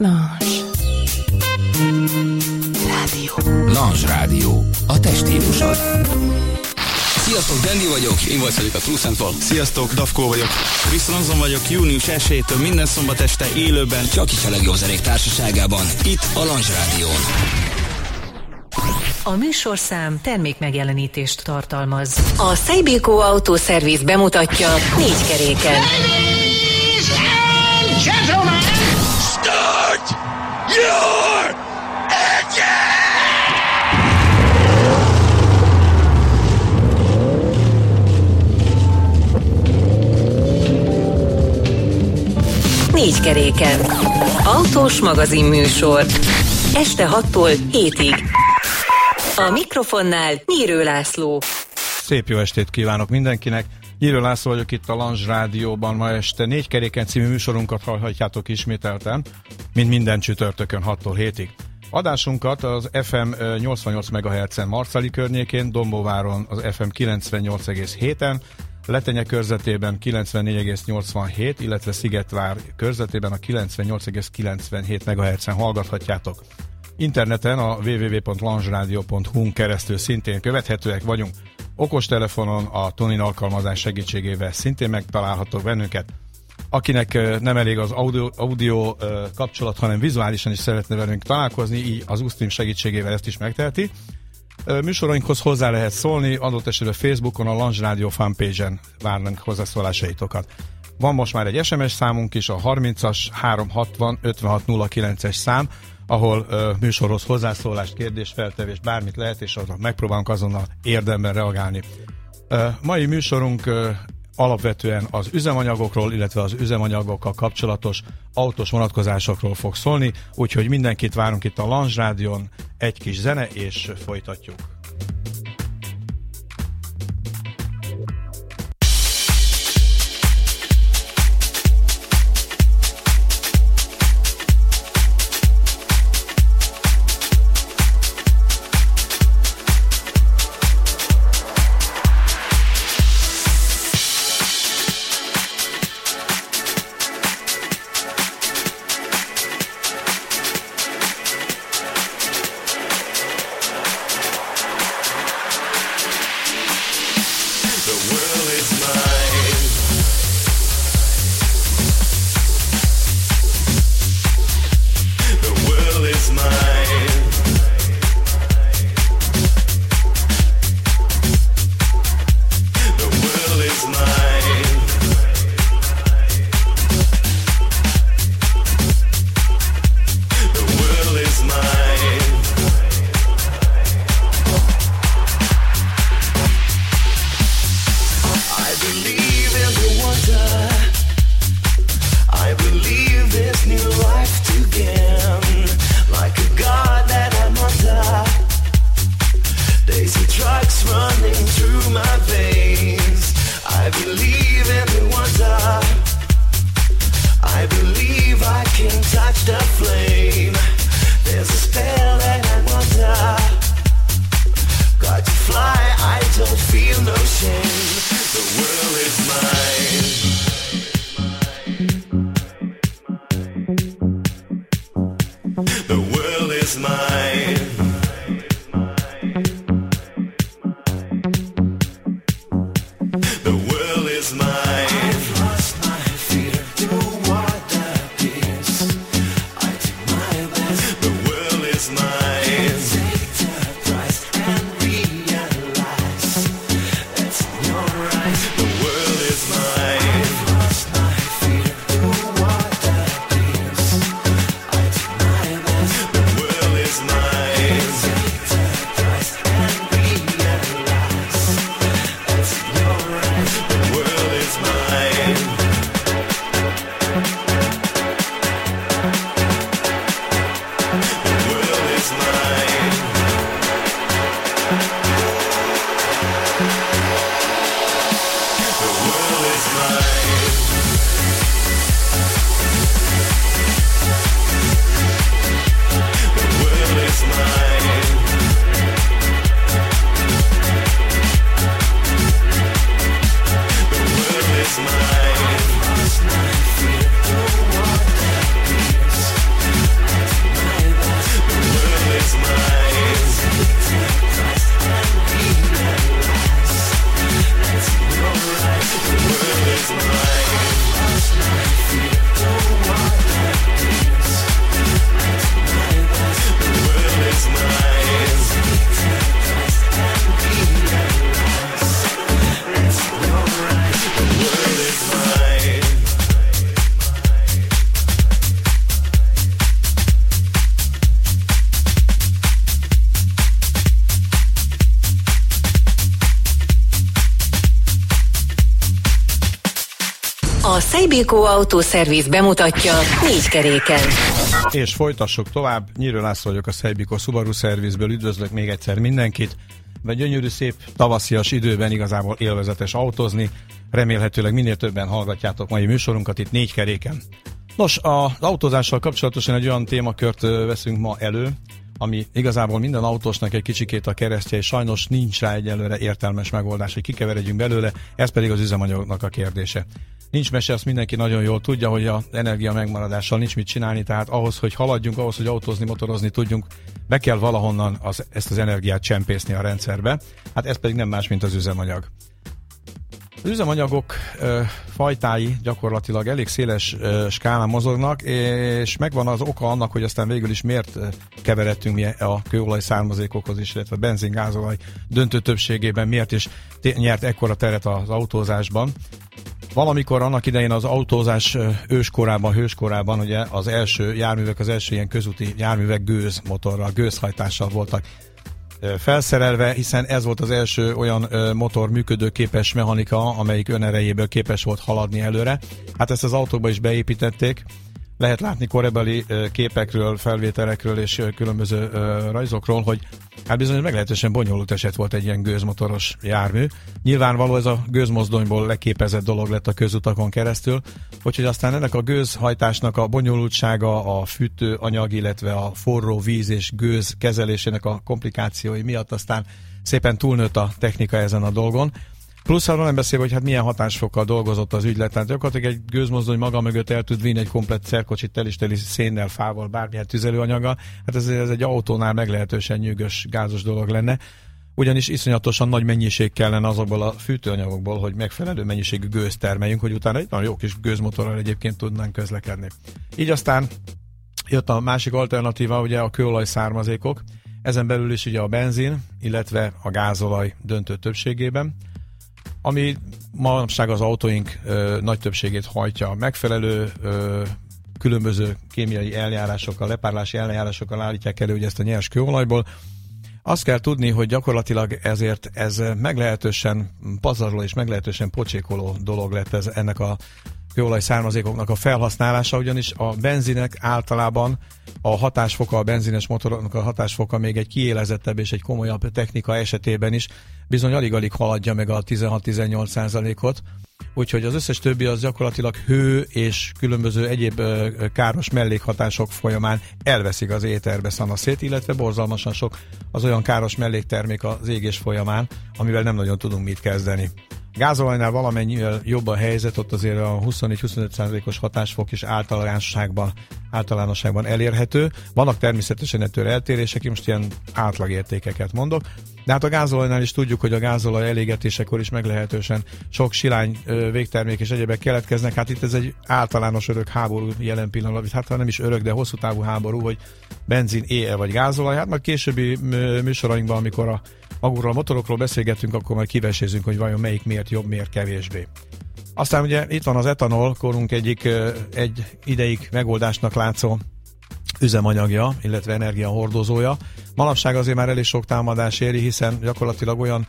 Lange Rádió. Lange Rádió. A te stílusod. Sziasztok, Dandy vagyok, én vagyok a True Central. Sziasztok, Dafko vagyok. Chris Ronson vagyok, június 1-től minden szombat este élőben. Csak is a legjobb zenék társaságában, itt a Lange Rádión. A műsorszám termékmegjelenítést tartalmaz. A Seibiko Autószerviz bemutatja 4 keréken. Ladies and gentlemen, Start your engine! 4 keréken. Autós magazin műsor. Este 6-tól 7-ig. A mikrofonnál Nyírő László. Szép jó estét kívánok mindenkinek. Nyírő László vagyok itt a Lange Rádióban. Ma este 4 keréken című műsorunkat hallhatjátok ismételten, mint minden csütörtökön 6-tól 7-ig. Adásunkat az FM 88 MHz-en Marcali környékén, Dombóváron az FM 98,7-en, Letenye körzetében 94,87, illetve Szigetvár körzetében a 98,97 MHz-en hallgathatjátok. Interneten a www.langeradio.hu-n keresztül szintén követhetőek vagyunk. Okostelefonon a Tonin alkalmazás segítségével szintén megtalálhatok bennünket. Akinek nem elég az audio kapcsolat, hanem vizuálisan is szeretne velünk találkozni, így az Ustream segítségével ezt is megteheti. Műsorainkhoz hozzá lehet szólni, adott esetben Facebookon, a Lange Radio fanpage-en várnánk hozzászólásaitokat. Van most már egy SMS számunk is, a 30-as 360 5609-es szám, ahol műsorhoz hozzászólást, kérdésfeltevést, bármit lehet, és megpróbálunk azonnal érdemben reagálni. Mai műsorunk alapvetően az üzemanyagokról, illetve az üzemanyagokkal kapcsolatos autós vonatkozásokról fog szólni, úgyhogy mindenkit várunk itt a Lange Rádión, egy kis zene, és folytatjuk. Is mine. Hejbikó Autószerviz bemutatja 4 keréken. És folytassuk tovább. Nyírő László vagyok a Hejbikó Subaru Szervizből. Üdvözlök még egyszer mindenkit. Vagy gyönyörű, szép tavaszias időben igazából élvezetes autózni. Remélhetőleg minél többen hallgatjátok mai műsorunkat itt 4 keréken. Nos, az autózással kapcsolatosan egy olyan témakört veszünk ma elő, ami igazából minden autósnak egy kicsikét a keresztje, és sajnos nincs rá egyelőre értelmes megoldás, hogy kikeveredjünk belőle, ez pedig az üzemanyagnak a kérdése. Nincs mese, azt mindenki nagyon jól tudja, hogy az energia megmaradással nincs mit csinálni, tehát ahhoz, hogy haladjunk, ahhoz, hogy autózni, motorozni tudjunk, be kell valahonnan ezt az energiát csempészni a rendszerbe, hát ez pedig nem más, mint az üzemanyag. Az üzemanyagok fajtái gyakorlatilag elég széles skálán mozognak, és megvan az oka annak, hogy aztán végül is miért keveredtünk mi a kőolaj származékokhoz is, illetve benzin, gázolaj döntő többségében miért is nyert ekkora teret az autózásban. Valamikor annak idején az autózás őskorában, hőskorában ugye az első járművek, az első ilyen közúti járművek gőzmotorral, gőzhajtással voltak felszerelve, hiszen ez volt az első olyan motor működőképes mechanika, amelyik önerejéből képes volt haladni előre. Hát ezt az autókba is beépítették. Lehet látni korabeli képekről, felvételekről és különböző rajzokról, hogy hát bizony meglehetősen bonyolult eset volt egy ilyen gőzmotoros jármű. Nyilvánvaló ez a gőzmozdonyból leképezett dolog lett a közutakon keresztül, úgyhogy aztán ennek a gőzhajtásnak a bonyolultsága, a fűtőanyag, illetve a forró víz és gőz kezelésének a komplikációi miatt aztán szépen túlnőtt a technika ezen a dolgon. Plusz arról nem beszélve, hogy hát milyen hatásfokkal dolgozott az ügylet. Tehát gyakorlatilag egy gőzmozdony maga mögött el tud vinni egy komplett szerkocsit teli szénnel, fával, bármilyen tüzelőanyaggal. Hát ez egy autónál meglehetősen nyűgös, gázos dolog lenne. Ugyanis iszonyatosan nagy mennyiség kellene azokból a fűtőanyagokból, hogy megfelelő mennyiségű gőzt termeljünk, hogy utána egy nagyon jó kis gőzmotorral egyébként tudnánk közlekedni. Így aztán jött a másik alternatíva, ugye a kőolaj származékok. Ezen belül is ugye a benzin, illetve a gázolaj döntő többségében, ami manapság az autóink nagy többségét hajtja. Megfelelő különböző kémiai eljárásokkal, lepárlási eljárásokkal állítják elő ugye ezt a nyers kőolajból. Azt kell tudni, hogy gyakorlatilag ezért ez meglehetősen pazarló és meglehetősen pocsékoló dolog lett ennek a kőolaj származékoknak a felhasználása, ugyanis a benzinek általában a hatásfoka, a benzines motoroknak a hatásfoka még egy kiélezettebb és egy komolyabb technika esetében is bizony alig-alig haladja meg a 16-18%-ot, úgyhogy az összes többi az gyakorlatilag hő és különböző egyéb káros mellékhatások folyamán elveszik az éterbe szanaszét, illetve borzalmasan sok az olyan káros melléktermék az égés folyamán, amivel nem nagyon tudunk mit kezdeni. Gázolajnál valamennyivel jobb a helyzet, ott azért a 24-25%-os hatásfok is általánosságban elérhető. Vannak természetesen ettől eltérések, most ilyen átlagértékeket mondok, de hát a gázolajnál is tudjuk, hogy a gázolaj elégetésekor is meglehetősen sok silány végtermék és egyébek keletkeznek. Hát itt ez egy általános örök háború jelen pillanatban, hát nem is örök, de hosszú távú háború, hogy benzin, él vagy gázolaj. Hát majd későbbi műsorainkban, amikor magukról a motorokról beszélgetünk, akkor majd kivesézünk, hogy vajon melyik miért jobb, miért kevésbé. Aztán ugye itt van az etanol, korunk egyik egy ideig megoldásnak látszó üzemanyagja, illetve energiahordozója. Manapság azért már elég sok támadás éri, hiszen gyakorlatilag olyan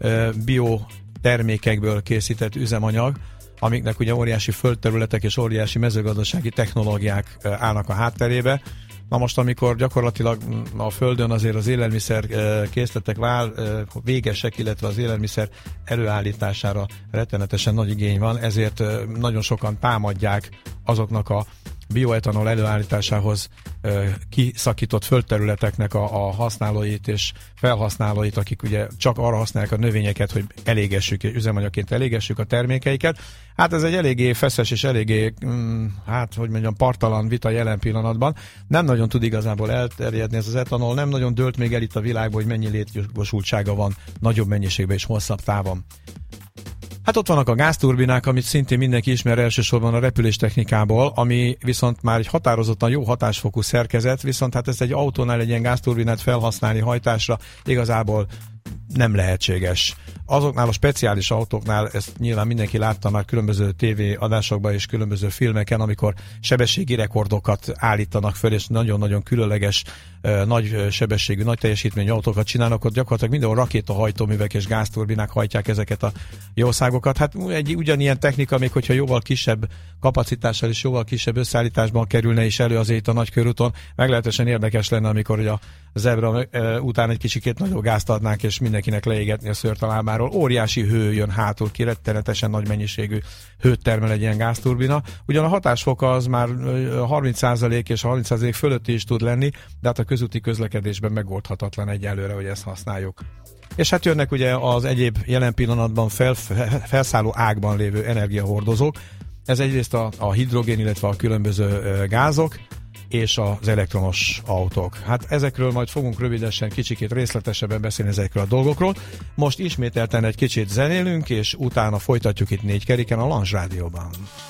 biotermékekből készített üzemanyag, amiknek ugye óriási földterületek és óriási mezőgazdasági technológiák állnak a hátterébe. Na most, amikor gyakorlatilag a Földön azért az élelmiszer készletek végesek, illetve az élelmiszer előállítására rettenetesen nagy igény van, ezért nagyon sokan támadják azoknak a bioetanol előállításához kiszakított földterületeknek a használóit és felhasználóit, akik ugye csak arra használják a növényeket, hogy elégessük, üzemanyagként elégessük a termékeiket. Hát ez egy eléggé feszes és eléggé, parttalan vita jelen pillanatban. Nem nagyon tud igazából elterjedni ez az etanol, nem nagyon dőlt még el itt a világban, hogy mennyi létjogosultsága van nagyobb mennyiségben és hosszabb távon. Hát ott vannak a gázturbinák, amit szintén mindenki ismer elsősorban a repüléstechnikából, ami viszont már egy határozottan jó hatásfokú szerkezet, viszont hát ezt egy autónál egy ilyen gázturbinát felhasználni hajtásra igazából nem lehetséges. Azoknál a speciális autóknál, ezt nyilván mindenki látta már különböző TV adásokban és különböző filmeken, amikor sebességi rekordokat állítanak föl, és nagyon-nagyon különleges, nagy sebességű, nagy teljesítményű autókat csinálnak, ott gyakorlatilag mindenhol rakétahajtóművek és gázturbinák hajtják ezeket a jószágokat. Hát egy ugyanilyen technika, még hogyha jóval kisebb kapacitással és jóval kisebb összeállításban kerülne is elő azért itt a Nagykörúton, meglehetősen érdekes lenne, amikor ugye a zebra után egy kicsikét nagyobb gázt adnánk, és mindenkinek leégetni a szőrt a lábáról. Óriási hő jön hátul ki, rettenetesen nagy mennyiségű hőt termel egy ilyen gázturbina. Ugyan a hatásfoka az már 30% és 30% fölötti is tud lenni, de hát a közúti közlekedésben megoldhatatlan egyelőre, hogy ezt használjuk. És hát jönnek ugye az egyéb jelen pillanatban felszálló ágban lévő energiahordozók. Ez egyrészt a hidrogén, illetve a különböző gázok, és az elektromos autók. Hát ezekről majd fogunk rövidesen, kicsikét részletesebben beszélni ezekről a dolgokról. Most ismételten egy kicsit zenélünk, és utána folytatjuk itt 4 keréken a Lange Rádióban.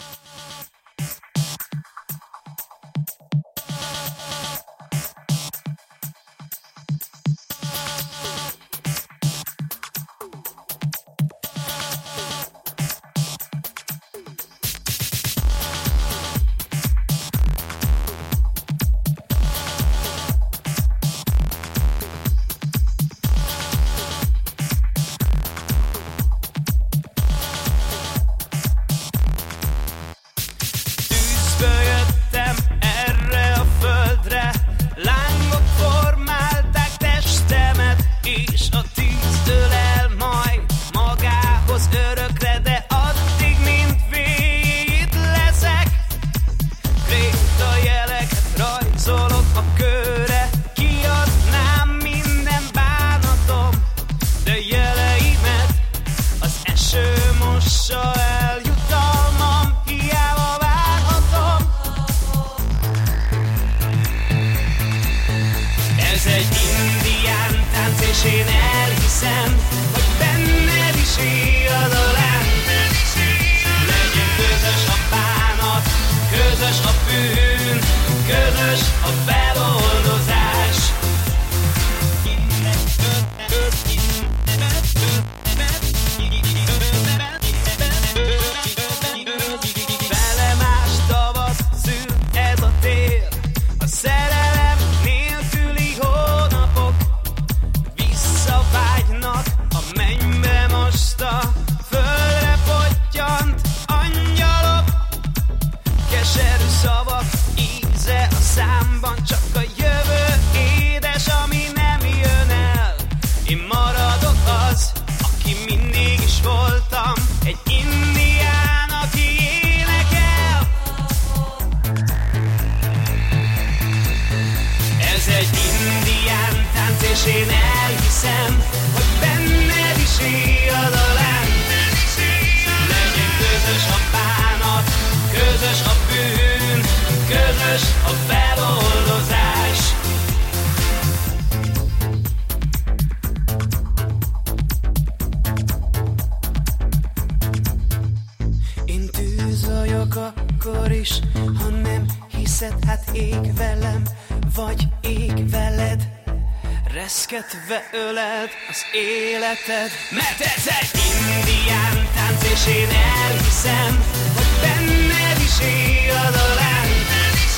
Öled az életed, mert ez egy indián tánc, és én elhiszem, hogy benned is él a láng.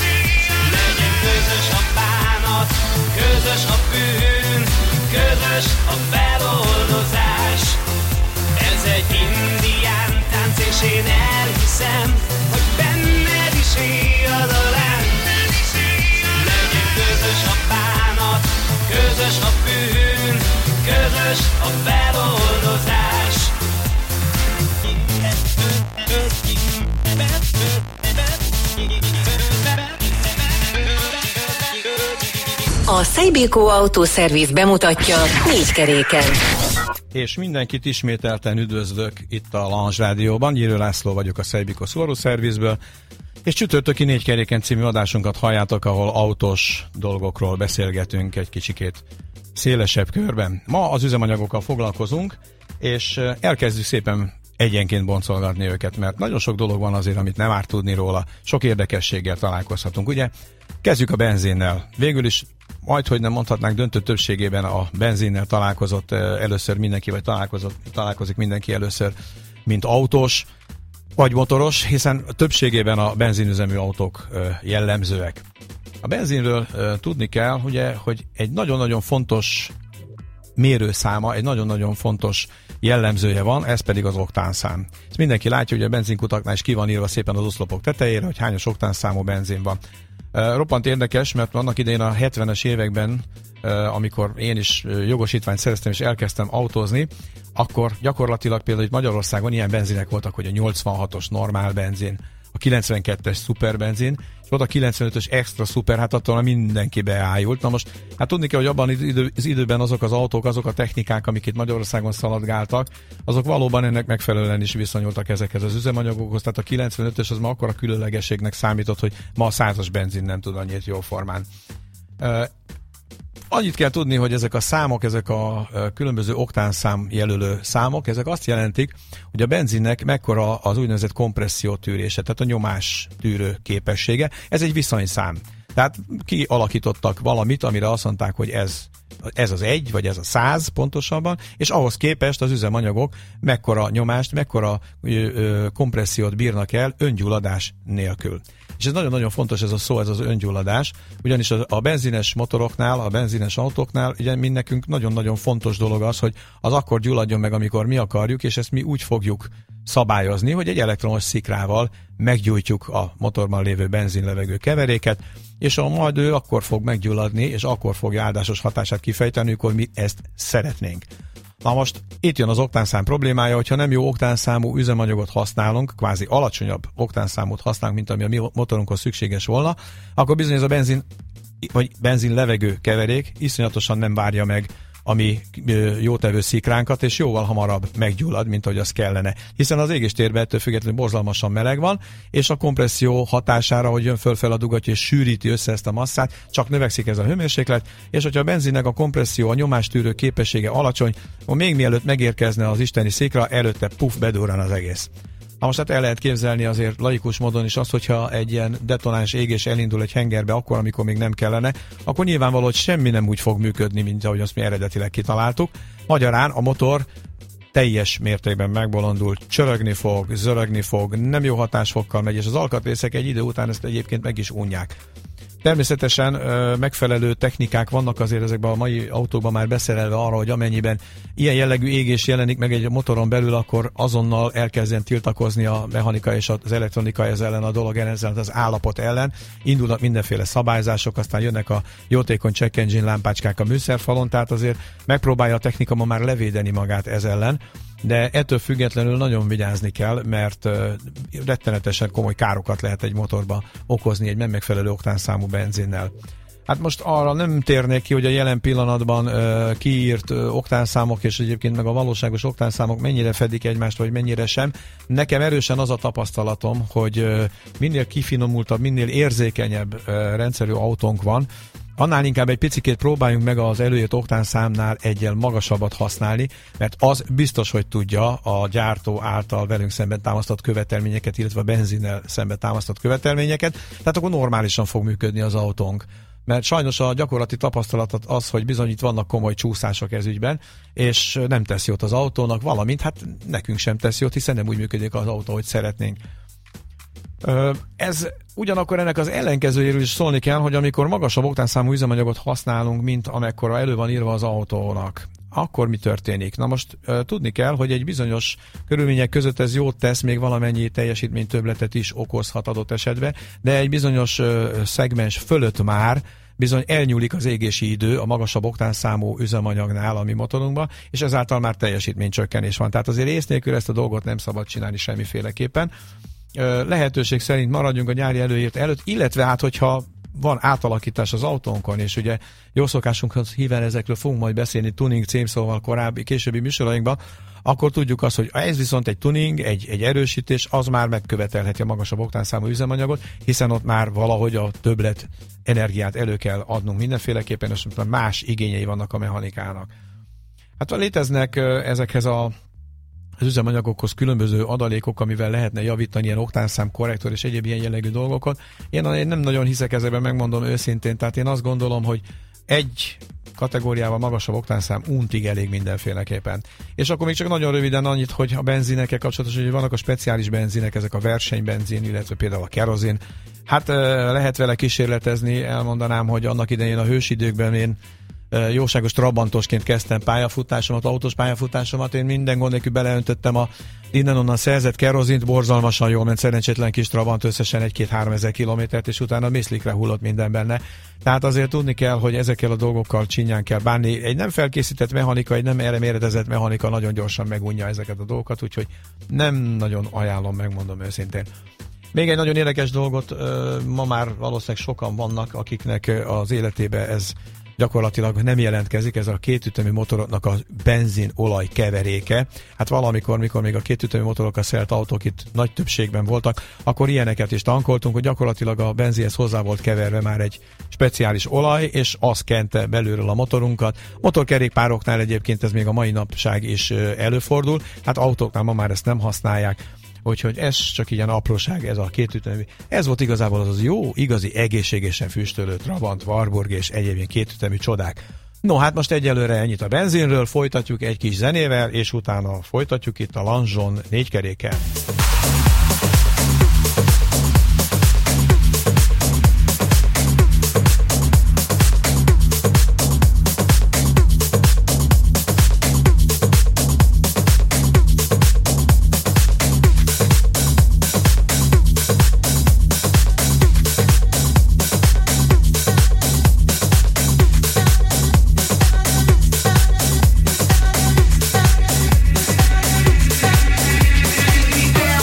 Legyen közös a bánat, közös a bűn, közös a feloldozás. Ez egy indián tánc, és én elhiszem, hogy benned is él a láng. Legyen közös a bánat, közös a bűn, közös a feloldozás. A Seibiko Autószerviz bemutatja 4 keréken. És mindenkit ismételten üdvözlök itt a Lange Rádióban. Gyirő László vagyok a Seibiko Autószervizből, és csütörtöki 4 keréken című adásunkat halljátok, ahol autós dolgokról beszélgetünk egy kicsikét szélesebb körben. Ma az üzemanyagokkal foglalkozunk, és elkezdjük szépen egyenként boncolgatni őket, mert nagyon sok dolog van azért, amit nem árt tudni róla, sok érdekességgel találkozhatunk, ugye? Kezdjük a benzinnel. Végül is majdhogy nem mondhatnánk, döntő többségében a benzinnel találkozott először mindenki, vagy találkozik mindenki először, mint autós vagy motoros, hiszen többségében a benzinüzemű autók jellemzőek. A benzinről tudni kell, ugye, hogy egy nagyon-nagyon fontos mérőszáma, egy nagyon-nagyon fontos jellemzője van, ez pedig az oktánszám. Ezt mindenki látja, hogy a benzinkutaknál is ki van írva szépen az oszlopok tetejére, hogy hányos oktánszámú benzin van. Roppant érdekes, mert annak idején a 70-es években, amikor én is jogosítványt szereztem és elkezdtem autózni, akkor gyakorlatilag például itt Magyarországon ilyen benzinek voltak, hogy a 86-os normál benzin, a 92-es szuperbenzin, és volt a 95-ös extra szuper, hát attól mindenki beájult. Na most, hát tudni kell, hogy abban az időben azok az autók, azok a technikák, amik itt Magyarországon szaladgáltak, azok valóban ennek megfelelően is viszonyultak ezekhez az üzemanyagokhoz, tehát a 95-ös az ma akkora különlegességnek számított, hogy ma a 100-as benzin nem tud annyit jóformán. Annyit kell tudni, hogy ezek a számok, ezek a különböző oktánszám jelölő számok, ezek azt jelentik, hogy a benzinnek mekkora az úgynevezett kompressziótűrése, tehát a nyomás tűrő képessége. Ez egy viszonyszám. Tehát kialakítottak valamit, amire azt mondták, hogy ez az 1, vagy ez a 100 pontosabban, és ahhoz képest az üzemanyagok mekkora nyomást, mekkora kompressziót bírnak el öngyulladás nélkül. És ez nagyon-nagyon fontos ez a szó, ez az öngyulladás, ugyanis a benzines motoroknál, a benzines autóknál, ugye nekünk nagyon-nagyon fontos dolog az, hogy az akkor gyulladjon meg, amikor mi akarjuk, és ezt mi úgy fogjuk szabályozni, hogy egy elektromos szikrával meggyújtjuk a motorban lévő benzinlevegő keveréket, és majd ő akkor fog meggyulladni, és akkor fogja áldásos hatását kifejteni, amikor mi ezt szeretnénk. Na most itt jön az oktánszám problémája, hogyha nem jó oktánszámú üzemanyagot használunk, kvázi alacsonyabb oktánszámot használunk, mint ami a mi motorunkhoz szükséges volna, akkor bizony ez a benzin levegő keverék iszonyatosan nem várja meg a mi jótevő szikránkat, és jóval hamarabb meggyullad, mint ahogy az kellene. Hiszen az égéstérben ettől függetlenül borzalmasan meleg van, és a kompresszió hatására, hogy jön fölfel a dugattyú és sűríti össze ezt a masszát, csak növekszik ez a hőmérséklet, és hogyha a benzinnek a kompresszió, a nyomástűrő képessége alacsony, még mielőtt megérkezne az isteni szikra, előtte bedurran az egész. Na most hát el lehet képzelni azért laikus módon is azt, hogyha egy ilyen detonáns égés elindul egy hengerbe akkor, amikor még nem kellene, akkor nyilvánvaló, hogy semmi nem úgy fog működni, mint ahogy azt mi eredetileg kitaláltuk. Magyarán a motor teljes mértékben megbolondult, csörögni fog, zörögni fog, nem jó hatásfokkal megy, és az alkatrészek egy idő után ezt egyébként meg is unják. Természetesen megfelelő technikák vannak azért ezekben a mai autókban már beszerelve arra, hogy amennyiben ilyen jellegű égés jelenik meg egy motoron belül, akkor azonnal elkezdjen tiltakozni a mechanika és az elektronika ez ellen a dolog ellen, az állapot ellen. Indulnak mindenféle szabályzások, aztán jönnek a jótékony check engine lámpácskák a műszerfalon, tehát azért megpróbálja a technika ma már levédeni magát ez ellen. De ettől függetlenül nagyon vigyázni kell, mert rettenetesen komoly károkat lehet egy motorba okozni egy nem megfelelő oktánszámú benzinnel. Hát most arra nem térnék ki, hogy a jelen pillanatban kiírt oktánszámok és egyébként meg a valóságos oktánszámok mennyire fedik egymást, vagy mennyire sem. Nekem erősen az a tapasztalatom, hogy minél kifinomultabb, minél érzékenyebb rendszerű autónk van, annál inkább egy picikét próbáljunk meg az előírt oktánszámnál egyel magasabbat használni, mert az biztos, hogy tudja a gyártó által velünk szemben támasztott követelményeket, illetve a benzinnel szemben támasztott követelményeket, tehát akkor normálisan fog működni az autónk. Mert sajnos a gyakorlati tapasztalat az, hogy bizony itt vannak komoly csúszások ez ügyben, és nem tesz jót az autónak, valamint hát nekünk sem tesz jót, hiszen nem úgy működik az autó, hogy szeretnénk. Ez ugyanakkor ennek az ellenkezőjéről is szólni kell, hogy amikor magasabb oktánszámú üzemanyagot használunk, mint amekkora elő van írva az autónak, akkor mi történik? Na most tudni kell, hogy egy bizonyos körülmények között ez jót tesz, még valamennyi teljesítménytöbbletet is okozhat adott esetben, de egy bizonyos szegmens fölött már bizony elnyúlik az égési idő a magasabb oktánszámú üzemanyagnál a mi motorunkban, és ezáltal már teljesítménycsökkenés van. Tehát azért ész nélkül ezt a dolgot nem szabad csinálni semmiféleképpen. Lehetőség szerint maradjunk a nyári előírt előtt, illetve hát, hogyha van átalakítás az autónkon, és ugye jó szokásunkhoz híven ezekről fogunk majd beszélni tuning címszóval későbbi műsorainkban, akkor tudjuk azt, hogy ez viszont egy tuning, egy erősítés, az már megkövetelheti a magasabb oktánszámú üzemanyagot, hiszen ott már valahogy a többlet energiát elő kell adnunk mindenféleképpen, és más igényei vannak a mechanikának. Hát léteznek ezekhez az üzemanyagokhoz különböző adalékok, amivel lehetne javítani ilyen oktánszám korrektor és egyéb ilyen jellegű dolgokat. Én nem nagyon hiszek ezekben, megmondom őszintén, tehát én azt gondolom, hogy egy kategóriával magasabb oktánszám untig elég mindenféleképpen. És akkor még csak nagyon röviden annyit, hogy a benzinekkel kapcsolatos, hogy vannak a speciális benzinek, ezek a versenybenzin, illetve például a kerozin. Hát lehet vele kísérletezni, elmondanám, hogy annak idején a hősidőkben én jóságos trabantosként kezdtem pályafutásomat, autós pályafutásomat, én minden gond nélkül beleöntöttem a innen-onnan szerzett kerozint, borzalmasan jól ment, szerencsétlen kis trabant, összesen 1-2-3 ezer kilométert, és utána miszlikre hullott minden benne. Tehát azért tudni kell, hogy ezekkel a dolgokkal csinyán kell bánni. Egy nem felkészített mechanika, egy nem erre méretezett mechanika nagyon gyorsan megunja ezeket a dolgokat, úgyhogy nem nagyon ajánlom, megmondom őszintén. Még egy nagyon érdekes dolgot, ma már valószínűleg sokan vannak, akiknek az életébe ez gyakorlatilag nem jelentkezik, ez a kétütemű motoroknak a benzin-olaj keveréke. Hát valamikor, mikor még a kétütemű motorokkal szelt autók itt nagy többségben voltak, akkor ilyeneket is tankoltunk, hogy gyakorlatilag a benzinhez hozzá volt keverve már egy speciális olaj, és az kente belülről a motorunkat. Motorkerékpároknál egyébként ez még a mai napság is előfordul, hát autóknál ma már ezt nem használják. Úgyhogy ez csak ilyen apróság, ez a kétütemű. Ez volt igazából az jó, igazi, egészségesen füstölő Trabant, Warburg és egyéb kétütemű csodák. No, hát most egyelőre ennyit a benzinről, folytatjuk egy kis zenével, és utána folytatjuk itt a Lange-on 4 keréken. Yeah.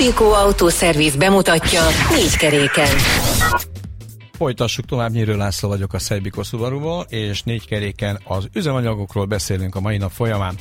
Beko Autószerviz bemutatja 4 keréken. Folytassuk tovább, Nyírő László vagyok a Beko Subaruból, és 4 keréken az üzemanyagokról beszélünk a mai nap folyamán.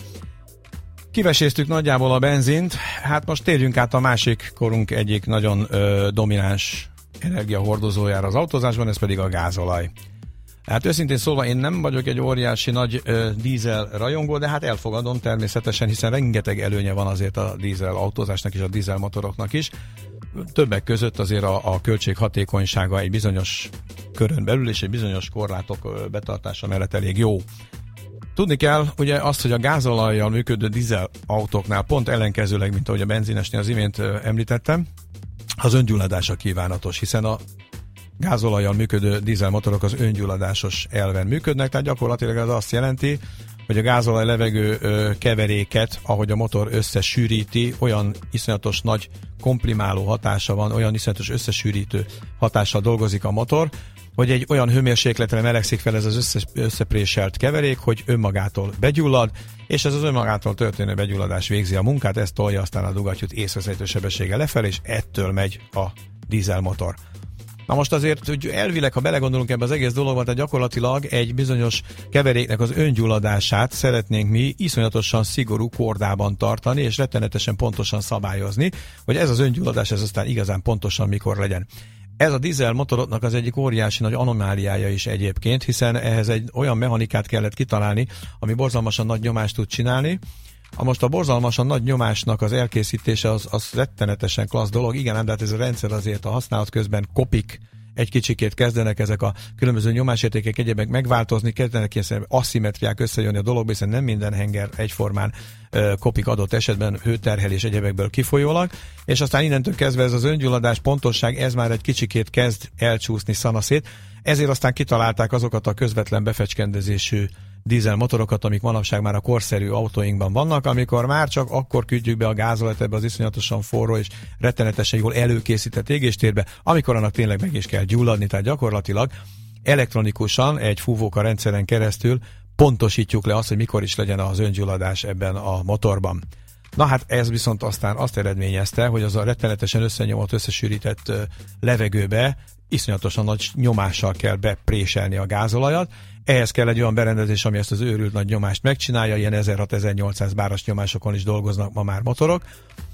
Kiveséztük nagyjából a benzint, hát most térjünk át a másik korunk egyik nagyon domináns energiahordozójára az autózásban, ez pedig a gázolaj. Hát őszintén szólva én nem vagyok egy óriási nagy dízel rajongó, de hát elfogadom természetesen, hiszen rengeteg előnye van azért a dízel autózásnak és a dízel motoroknak is. Többek között azért a költséghatékonysága egy bizonyos körön belül és egy bizonyos korlátok betartása mellett elég jó. Tudni kell ugye azt, hogy a gázolajjal működő dízel autóknál pont ellenkezőleg, mint ahogy a benzinesnél az imént említettem, az öngyulladása kívánatos, hiszen a gázolajjal működő dízelmotorok az öngyulladásos elven működnek, tehát gyakorlatilag az azt jelenti, hogy a gázolaj levegő keveréket, ahogy a motor összesűríti, olyan iszonyatos nagy komprimáló hatása van, olyan iszonyatos összesűrítő hatással dolgozik a motor, hogy egy olyan hőmérsékletre melegszik fel ez az összepréselt keverék, hogy önmagától begyullad, és ez az önmagától történő begyulladás végzi a munkát, ezt tolja aztán a dugattyút észrevezető sebességgel lefelé, és ettől megy a dízelmotor. Na most azért, hogy elvileg, ha belegondolunk ebbe az egész dologba, tehát gyakorlatilag egy bizonyos keveréknek az öngyulladását szeretnénk mi iszonyatosan szigorú kordában tartani, és rettenetesen pontosan szabályozni, hogy ez az öngyulladás ez aztán igazán pontosan mikor legyen. Ez a dízel motoroknak az egyik óriási nagy anomáliája is egyébként, hiszen ehhez egy olyan mechanikát kellett kitalálni, ami borzalmasan nagy nyomást tud csinálni. Most a borzalmasan nagy nyomásnak az elkészítése az rettenetesen klassz dolog. Igen, de hát ez a rendszer azért a használat közben kopik, egy kicsikét kezdenek ezek a különböző nyomásértékek egyébek megváltozni, kezdenek ilyen asszimetriák összejönni a dologba, hiszen nem minden henger egyformán kopik adott esetben hőterhelés egyebekből kifolyólag, és aztán innentől kezdve ez az öngyulladás pontosság, ez már egy kicsikét kezd elcsúszni szanaszét, ezért aztán kitalálták azokat a közvetlen befecskendezésű dízelmotorokat, amik manapság már a korszerű autóinkban vannak, amikor már csak akkor küldjük be a gázolajat ebbe az iszonyatosan forró és rettenetesen jól előkészített égéstérbe, amikor annak tényleg meg is kell gyulladni, tehát gyakorlatilag elektronikusan egy fúvóka rendszeren keresztül pontosítjuk le azt, hogy mikor is legyen az öngyulladás ebben a motorban. Na hát ez viszont aztán azt eredményezte, hogy az a rettenetesen összenyomott, összesűrített levegőbe iszonyatosan nagy nyomással kell bepréselni a gázolajat. Ehhez kell egy olyan berendezés, ami ezt az őrült nagy nyomást megcsinálja, ilyen 1600-1800 báros nyomásokon is dolgoznak ma már motorok,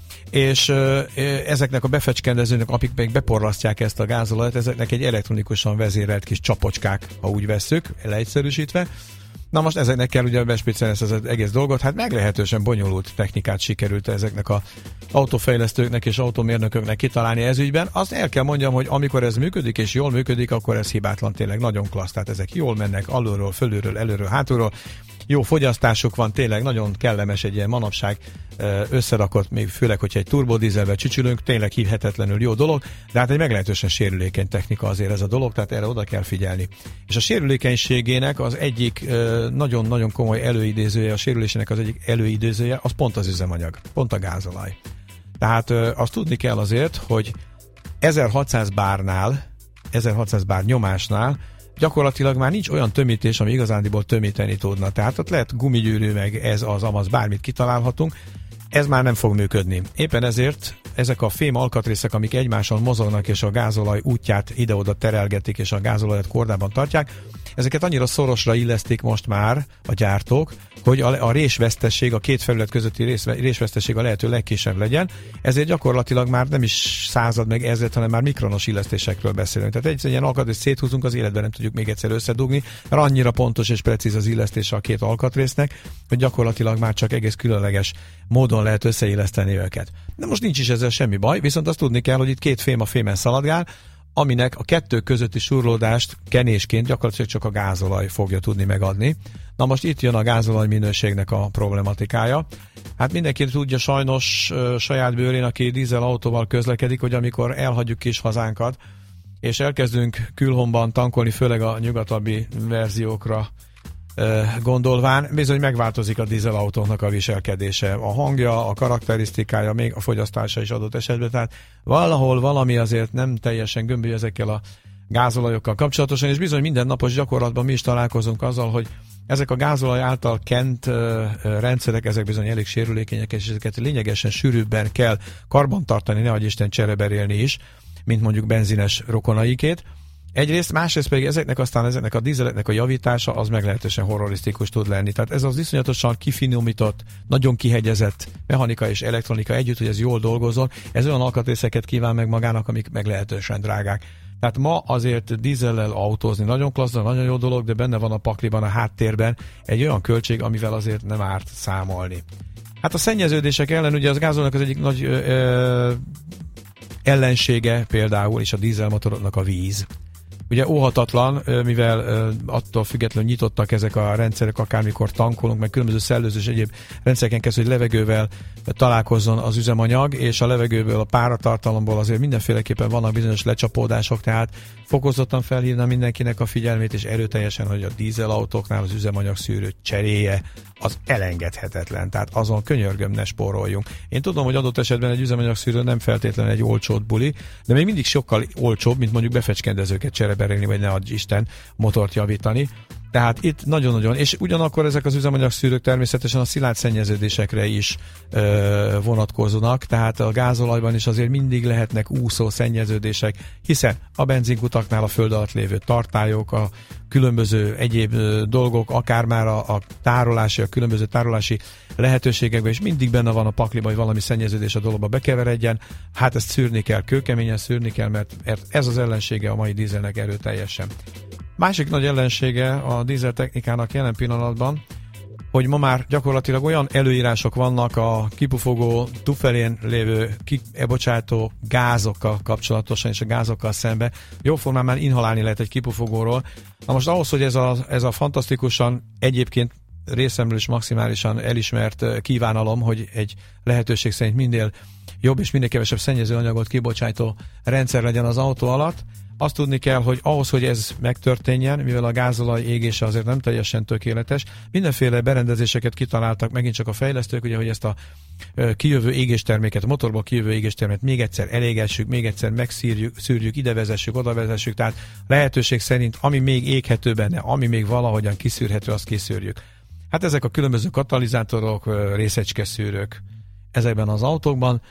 és ezeknek a befecskendezőnek, akik még beporlasztják ezt a gázolajat, ezeknek egy elektronikusan vezérelt kis csapocskák, ha úgy vesszük, leegyszerűsítve. Na most ezeknek kell ugye bespécelni ezt az egész dolgot, hát meglehetősen bonyolult technikát sikerült ezeknek az autófejlesztőknek és autómérnököknek kitalálni ez ügyben. Azt el kell mondjam, hogy amikor ez működik és jól működik, akkor ez hibátlan, tényleg nagyon klassz, tehát ezek jól mennek alulról, fölülről, előről, hátulról. Jó fogyasztásuk van, tényleg nagyon kellemes egy ilyen manapság összerakott, még főleg, hogyha egy turbodízelvel csücsülünk, tényleg hívhetetlenül jó dolog, de hát egy meglehetősen sérülékeny technika azért ez a dolog, tehát erre oda kell figyelni. És a sérülékenységének az egyik nagyon-nagyon komoly előidézője, a sérülésének az egyik előidézője, az pont az üzemanyag, pont a gázolaj. Tehát azt tudni kell azért, hogy 1600 bár nyomásnál gyakorlatilag már nincs olyan tömítés, ami igazándiból tömíteni tudna. Tehát ott lehet gumigyűrű, meg ez az, amaz, bármit kitalálhatunk. Ez már nem fog működni. Éppen ezért ezek a fém alkatrészek, amik egymáson mozognak, és a gázolaj útját ide-oda terelgetik, és a gázolajat kordában tartják, ezeket annyira szorosra illesztik most már a gyártók, hogy a résvesztesség, a két felület közötti résvesztesség a lehető legkisebb legyen, ezért gyakorlatilag már nem is század meg ezret, hanem már mikronos illesztésekről beszélünk. Tehát egy ilyen alkatrészt széthúzunk, az életben nem tudjuk még egyszer összedugni, mert annyira pontos és precíz az illesztése a két alkatrésznek, hogy gyakorlatilag már csak egész különleges módon lehet összeilleszteni őket. De most nincs is ezzel semmi baj, viszont azt tudni kell, hogy itt két fém a fémen szaladgál, aminek a kettő közötti surlódást kenésként gyakorlatilag csak a gázolaj fogja tudni megadni. Na most itt jön a gázolaj minőségnek a problematikája. Hát mindenki tudja sajnos saját bőrén, aki dízel autóval közlekedik, hogy amikor elhagyjuk kis hazánkat, és elkezdünk külhomban tankolni, főleg a nyugatabbi verziókra gondolván, bizony megváltozik a dízelautóknak a viselkedése, a hangja, a karakterisztikája, még a fogyasztása is adott esetben, tehát valahol valami azért nem teljesen gömböly ezekkel a gázolajokkal kapcsolatosan, és bizony mindennapos gyakorlatban mi is találkozunk azzal, hogy ezek a gázolaj által kent rendszerek, ezek bizony elég sérülékenyek, és ezeket lényegesen sűrűbben kell karbantartani, nehogy Isten csereberélni is, mint mondjuk benzines rokonaikét. Egyrészt, másrészt pedig ezeknek a dízeleknek a javítása az meglehetősen horrorisztikus tud lenni. Tehát ez az iszonyatosan kifinomított, nagyon kihegyezett mechanika és elektronika együtt, hogy ez jól dolgozzon, ez olyan alkatrészeket kíván meg magának, amik meglehetősen drágák. Tehát ma azért dízellel autózni nagyon klassz, nagyon jó dolog, de benne van a pakliban, a háttérben egy olyan költség, amivel azért nem árt számolni. Hát a szennyeződések ellen ugye az gázolnak az egyik nagy ellensége például, és a dízelmotoroknak a víz. Ugye óhatatlan, mivel attól függetlenül nyitottak ezek a rendszerek, akármikor tankolunk, meg különböző szellőző és egyéb rendszereken keresztül, hogy levegővel találkozzon az üzemanyag, és a levegőből, a páratartalomból azért mindenféleképpen vannak bizonyos lecsapódások, tehát fokozottan felhívna mindenkinek a figyelmét, és erőteljesen, hogy a dízelautóknál az üzemanyag szűrő cseréje az elengedhetetlen, tehát azon könyörgöm, ne spóroljunk. Én tudom, hogy adott esetben egy üzemanyagszűrő nem feltétlenül egy olcsót buli, de még mindig sokkal olcsóbb, mint mondjuk befecskendezőket csereberélni, vagy ne adj Isten motort javítani. Tehát itt nagyon-nagyon, és ugyanakkor ezek az üzemanyagszűrők természetesen a szilárd szennyeződésekre is vonatkoznak, tehát a gázolajban is azért mindig lehetnek úszó szennyeződések, hiszen a benzinkutaknál a föld alatt lévő tartályok, a különböző egyéb dolgok, akár már a tárolási, a különböző tárolási lehetőségekben is mindig benne van a pakliban, hogy valami szennyeződés a dologba bekeveredjen. Hát ezt szűrni kell, kőkeményen szűrni kell, mert ez az ellensége a mai dízelnek erőteljesen. Másik nagy ellensége a dízeltechnikának jelen pillanatban, hogy ma már gyakorlatilag olyan előírások vannak a kipufogó, túlfelén lévő kibocsátó gázokkal kapcsolatosan és a gázokkal szembe. Jóformán már inhalálni lehet egy kipufogóról. Na most ahhoz, hogy ez a fantasztikusan egyébként részemről is maximálisan elismert kívánalom, hogy egy lehetőség szerint minél jobb és minél kevesebb szennyező anyagot kibocsátó rendszer legyen az autó alatt, azt tudni kell, hogy ahhoz, hogy ez megtörténjen, mivel a gázolaj égése azért nem teljesen tökéletes, mindenféle berendezéseket kitaláltak megint csak a fejlesztők, ugye, hogy ezt a kijövő égésterméket, a motorból kijövő égésterméket még egyszer elégessük, még egyszer megszűrjük, ide vezessük, oda vezessük, tehát lehetőség szerint, ami még éghető benne, ami még valahogyan kiszűrhető, azt kiszűrjük. Hát ezek a különböző katalizátorok, részecskeszűrők ezekben az autókban.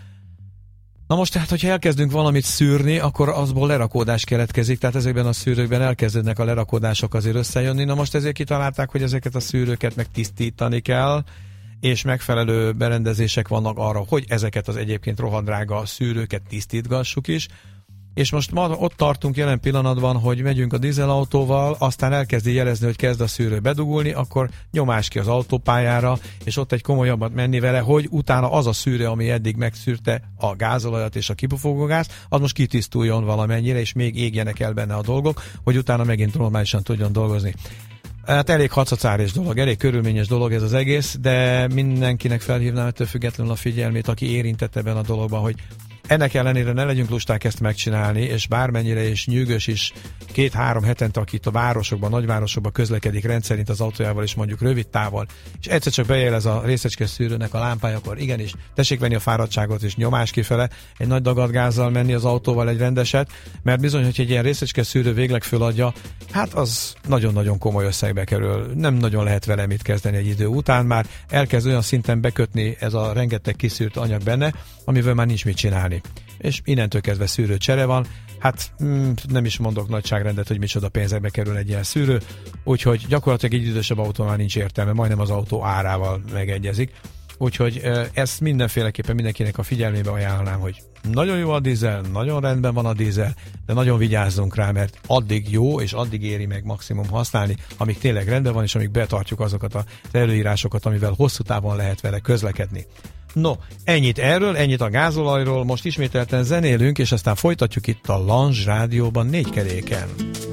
Na most tehát, hogyha elkezdünk valamit szűrni, akkor azból lerakódás keletkezik, tehát ezekben a szűrőkben elkezdődnek a lerakódások azért összejönni. Na most ezért kitalálták, hogy ezeket a szűrőket meg tisztítani kell, és megfelelő berendezések vannak arra, hogy ezeket az egyébként rohadrága szűrőket tisztítgassuk is. És most ma ott tartunk jelen pillanatban, hogy megyünk a dízelautóval, aztán elkezdi jelezni, hogy kezd a szűrő bedugulni, akkor nyomás ki az autópályára, és ott egy komolyabbat menni vele, hogy utána az a szűrő, ami eddig megszűrte a gázolajat és a kipufogógázt, az most kitisztuljon valamennyire, és még égjenek el benne a dolgok, hogy utána megint normálisan tudjon dolgozni. Hát elég hacacáris dolog, elég körülményes dolog ez az egész, de mindenkinek felhívnám ettől függetlenül a figyelmét, aki érintett ebben a dologban, hogy ennek ellenére ne legyünk lusták ezt megcsinálni, és bármennyire is nyűgös is 2-3 hetente, akit a városokban, nagyvárosokban közlekedik rendszerint az autójával, és mondjuk rövid távol, és egyszer csak bejelez a részecskeszűrőnek a lámpája, akkor igenis, tessék venni a fáradtságot, és nyomás kifele, egy nagy dagadgázzal menni az autóval egy rendeset, mert bizony, hogy egy ilyen részecskeszűrő végleg föladja, hát az nagyon-nagyon komoly összegbe kerül. Nem nagyon lehet vele mit kezdeni egy idő után, már elkezd olyan szinten bekötni ez a rengeteg kiszűrt anyag benne, amivel már nincs mit csinálni. És innentől kezdve szűrőcsere van, hát nem is mondok nagyságrendet, hogy micsoda pénzekbe kerül egy ilyen szűrő, úgyhogy gyakorlatilag egy idősebb autó már nincs értelme, majdnem az autó árával megegyezik, úgyhogy ezt mindenféleképpen mindenkinek a figyelmébe ajánlanám, hogy nagyon jó a dízel, nagyon rendben van a dízel, de nagyon vigyázzunk rá, mert addig jó, és addig éri meg maximum használni, amíg tényleg rendben van, és amíg betartjuk azokat az előírásokat, amivel hosszú távon lehet vele közlekedni. No, ennyit erről, ennyit a gázolajról, most ismételten zenélünk, és aztán folytatjuk itt a Lounge Rádióban 4 keréken.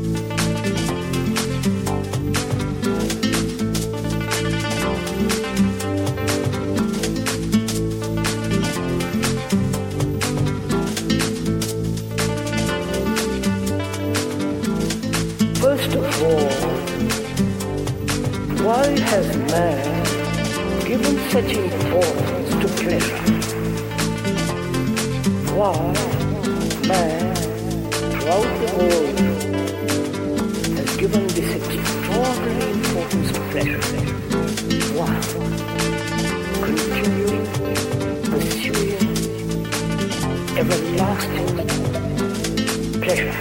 First of all, why has man given such importance to pleasure? Why man throughout the world has has given this extraordinary importance to pleasure. One, continuing, pursuing, everlasting pleasure.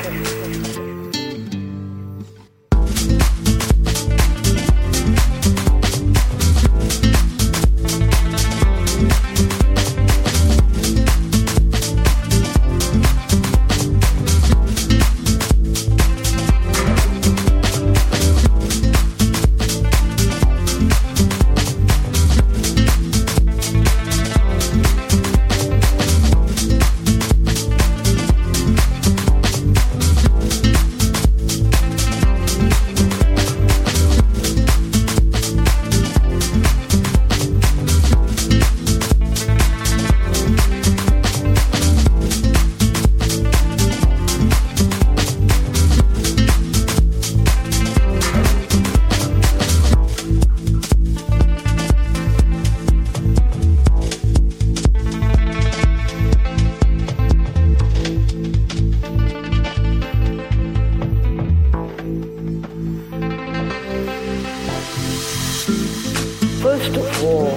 First of all,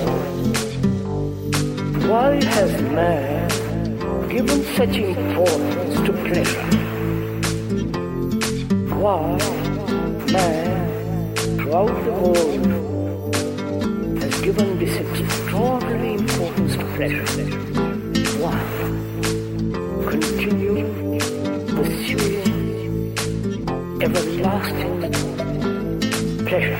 why has man given such importance to pleasure? Why man throughout the world has given this extraordinary importance to pleasure? Why? Continue pursuing everlasting pleasure.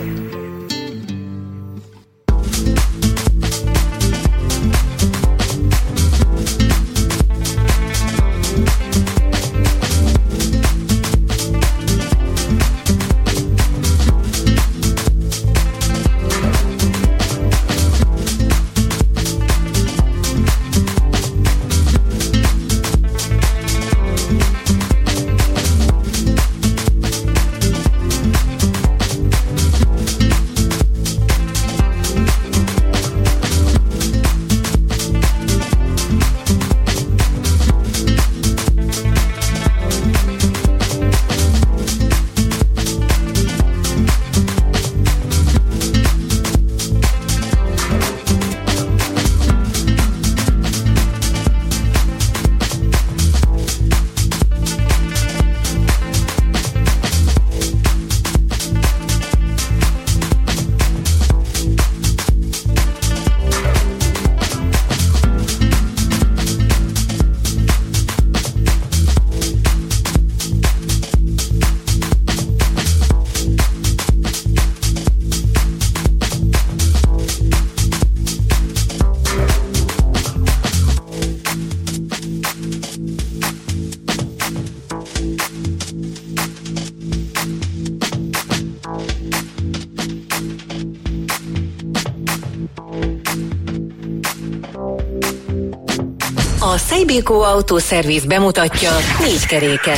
A Seibiko Autószerviz bemutatja 4 keréken.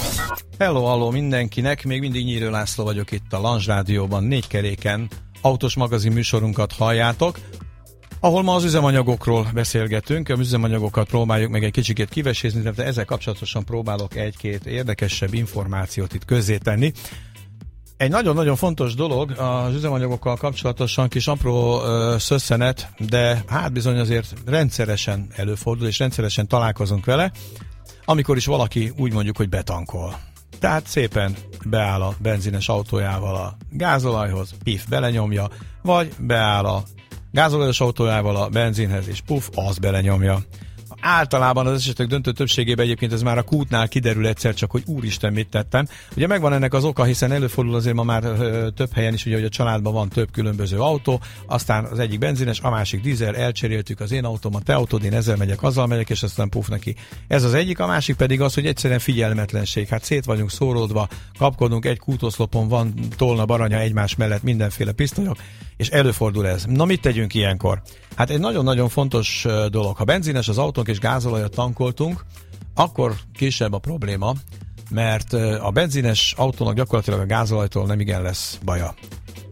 Hello mindenkinek, még mindig Nyírő László vagyok itt a Lange Rádióban, 4 keréken autós magazin műsorunkat halljátok, ahol ma az üzemanyagokról beszélgetünk, az üzemanyagokat próbáljuk meg egy kicsikét kivesézni, de ezzel kapcsolatosan próbálok egy-két érdekesebb információt itt közzétenni. Egy nagyon-nagyon fontos dolog az üzemanyagokkal kapcsolatosan, kis apró szösszenet, de hát bizony azért rendszeresen előfordul, és rendszeresen találkozunk vele, amikor is valaki úgy mondjuk, hogy betankol. Tehát szépen beáll a benzines autójával a gázolajhoz, pif, belenyomja, vagy beáll a gázolajos autójával a benzinhez, és puf, az belenyomja. Általában az esetek döntő többségében egyébként ez már a kútnál kiderül egyszer csak, hogy úristen, mit tettem. Ugye megvan ennek az oka, hiszen előfordul azért ma már több helyen is, ugye, hogy a családban van több különböző autó, aztán az egyik benzines, a másik dízel, elcseréltük az én autóm, a te autód, én ezzel megyek, azzal megyek, és aztán puf neki. Ez az egyik, a másik pedig az, hogy egyszerűen figyelmetlenség. Hát szét vagyunk szóródva, kapkodunk, egy kútoszlopon van tolna baranya egymás mellett mindenféle pisztolyok, és előfordul ez. Na, mit tegyünk ilyenkor? Hát egy nagyon-nagyon fontos dolog. Ha benzines az autónk és gázolajat tankoltunk, akkor kisebb a probléma, mert a benzines autónak gyakorlatilag a gázolajtól nem igen lesz baja.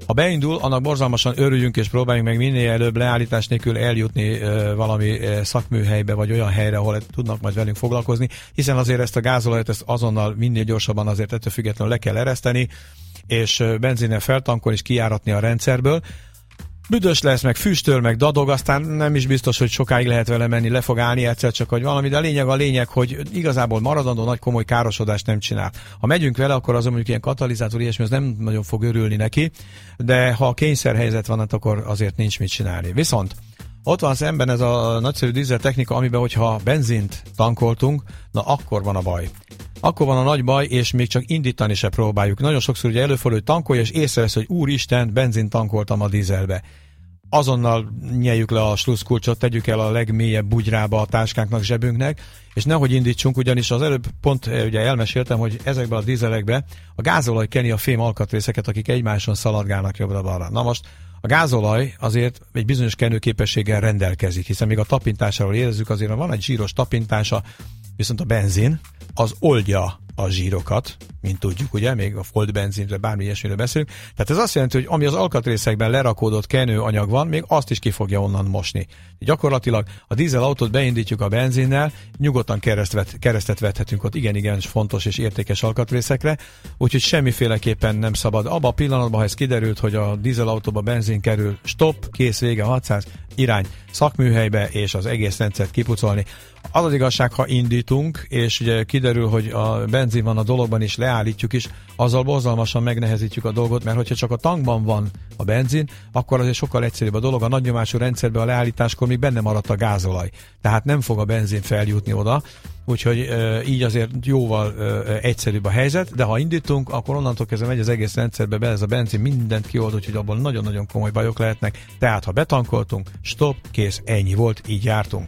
Ha beindul, annak borzalmasan örüljünk és próbáljunk meg minél előbb leállítás nélkül eljutni valami szakműhelybe, vagy olyan helyre, ahol tudnak majd velünk foglalkozni, hiszen azért ezt a gázolajat ezt azonnal minél gyorsabban azért ettől függetlenül le kell ereszteni, és benzinnel feltankolni és kijáratni a rendszerből. Büdös lesz, meg füstöl, meg dadog, aztán nem is biztos, hogy sokáig lehet vele menni, le fog állni egyszer csak, hogy valami, de a lényeg, hogy igazából maradandó nagy komoly károsodást nem csinál. Ha megyünk vele, akkor azon mondjuk ilyen katalizátor, ilyesmi, az nem nagyon fog örülni neki, de ha kényszerhelyzet van, akkor azért nincs mit csinálni. Viszont ott van szemben ez a nagyszerű dízel technika, amiben, hogyha benzint tankoltunk, na akkor van a baj. Akkor van a nagy baj, és még csak indítani se próbáljuk. Nagyon sokszor ugye előfordul, hogy tankolja, és észrevesz, hogy úristen, benzint tankoltam a dízelbe. Azonnal nyeljük le a sluszkulcsot, tegyük el a legmélyebb bugyrába a táskánknak, zsebünknek, és nehogy indítsunk, ugyanis az előbb pont ugye elmeséltem, hogy ezekben a dízelekbe a gázolaj keni a fém alkatrészeket, akik egymáson szaladgálnak jobbra-balra. Na most a gázolaj azért egy bizonyos kenőképességgel rendelkezik, hiszen még a tapintásáról érezzük, azért van egy zsíros tapintása, viszont a benzin az oldja a zsírokat, mint tudjuk, ugye, még a fold benzinre, bármi ilyesmiről beszélünk. Tehát ez azt jelenti, hogy ami az alkatrészekben lerakódott kenőanyag van, még azt is ki fogja onnan mosni. Gyakorlatilag a dízelautót beindítjuk a benzinnel, nyugodtan keresztet vethetünk ott igen fontos és értékes alkatrészekre, úgyhogy semmiféleképpen nem szabad. Abban a pillanatban, ha ez kiderült, hogy a dízelautóba benzin kerül, stop, kész, vége, 600, irány szakműhelybe, és az egész rendszert kipucolni. Az az igazság, ha indítunk, és ugye kiderül, hogy a benzin van a dologban, és leállítjuk is, azzal borzalmasan megnehezítjük a dolgot, mert hogyha csak a tankban van a benzin, akkor azért sokkal egyszerűbb a dolog. A nagynyomású rendszerben a leállításkor még benne maradt a gázolaj. Tehát nem fog a benzin feljutni oda, úgyhogy így azért jóval egyszerűbb a helyzet, de ha indítunk, akkor onnantól kezdve megy az egész rendszerbe be ez a benzin, mindent kiold, úgyhogy abból nagyon-nagyon komoly bajok lehetnek. Tehát ha betankoltunk, stop, kész, ennyi volt, így jártunk.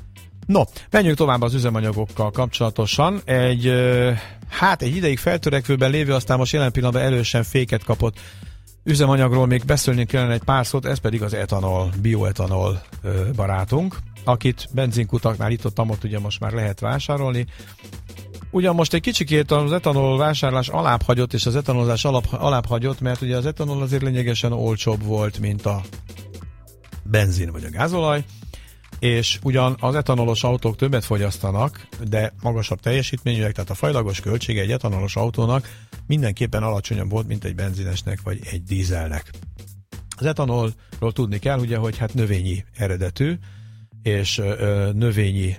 No, menjünk tovább az üzemanyagokkal kapcsolatosan. Egy ideig feltörekvőben lévő, aztán most jelen pillanatban erősen féket kapott üzemanyagról még beszélni kellene egy pár szót, ez pedig az etanol, bioetanol barátunk, akit benzinkutaknál itt-ott ugye most már lehet vásárolni. Ugyan most egy kicsikét az etanol vásárlás alább hagyott, és az etanolozás alább hagyott, mert ugye az etanol azért lényegesen olcsóbb volt, mint a benzin vagy a gázolaj, és ugyan az etanolos autók többet fogyasztanak, de magasabb teljesítményűek, tehát a fajlagos költsége egy etanolos autónak mindenképpen alacsonyabb volt, mint egy benzinesnek vagy egy dízelnek. Az etanolról tudni kell, ugye, hogy hát növényi eredetű, és növényi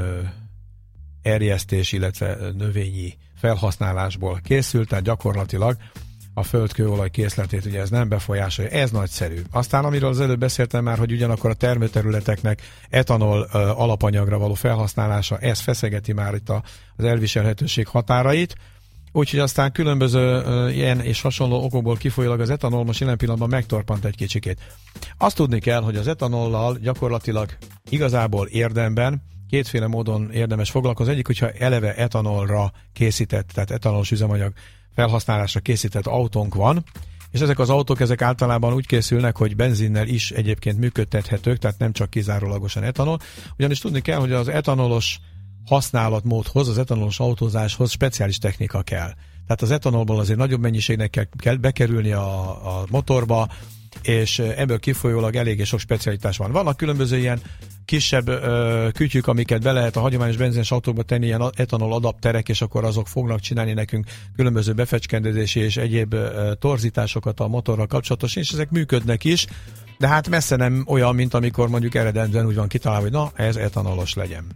erjesztés, illetve növényi felhasználásból készült, tehát gyakorlatilag a földkőolaj készletét ugye ez nem befolyásolja, ez nagyszerű. Aztán amiről az előbb beszéltem már, hogy ugyanakkor a termőterületeknek etanol alapanyagra való felhasználása, ez feszegeti már itt az elviselhetőség határait, úgyhogy aztán különböző ilyen és hasonló okokból kifolyólag az etanol most jelen pillanatban megtorpant egy kicsikét. Azt tudni kell, hogy az etanollal gyakorlatilag igazából érdemben kétféle módon érdemes foglalkozni. Egyik, hogyha eleve etanolra készített, tehát etanolos üzemanyag felhasználásra készített autónk van, és ezek az autók általában úgy készülnek, hogy benzinnel is egyébként működtethetők, tehát nem csak kizárólagosan etanol. Ugyanis tudni kell, hogy az etanolos használatmódhoz, az etanolos autózáshoz speciális technika kell. Tehát az etanolból azért nagyobb mennyiségnek kell bekerülni a motorba, és ebből kifolyólag eléggé sok specialitás van. Vannak különböző ilyen kisebb kütyük, amiket be lehet a hagyományos benzines autókba tenni, ilyen etanol adapterek, és akkor azok fognak csinálni nekünk különböző befecskendezési és egyéb torzításokat a motorral kapcsolatos, és ezek működnek is, de hát messze nem olyan, mint amikor mondjuk eredendően úgy van kitalálva, hogy na, ez etanolos legyen.